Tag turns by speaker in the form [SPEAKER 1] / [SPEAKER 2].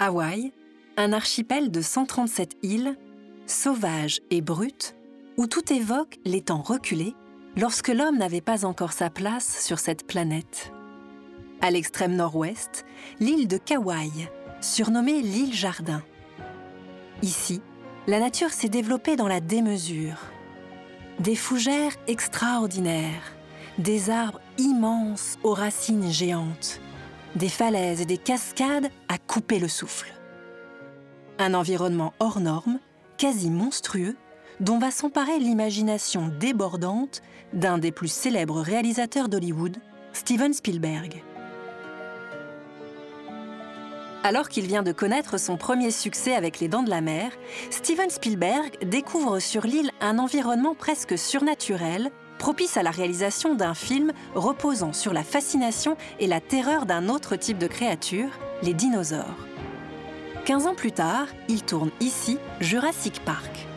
[SPEAKER 1] Hawaï, un archipel de 137 îles, sauvage et brute, où tout évoque les temps reculés, lorsque l'homme n'avait pas encore sa place sur cette planète. À l'extrême nord-ouest, l'île de Kauai, surnommée l'île Jardin. Ici, la nature s'est développée dans la démesure. Des fougères extraordinaires, des arbres immenses aux racines géantes, des falaises et des cascades à couper le souffle. Un environnement hors norme, quasi monstrueux, dont va s'emparer l'imagination débordante d'un des plus célèbres réalisateurs d'Hollywood, Steven Spielberg. Alors qu'il vient de connaître son premier succès avec Les Dents de la Mer, Steven Spielberg découvre sur l'île un environnement presque surnaturel, propice à la réalisation d'un film reposant sur la fascination et la terreur d'un autre type de créature, les dinosaures. 15 ans plus tard, il tourne ici Jurassic Park.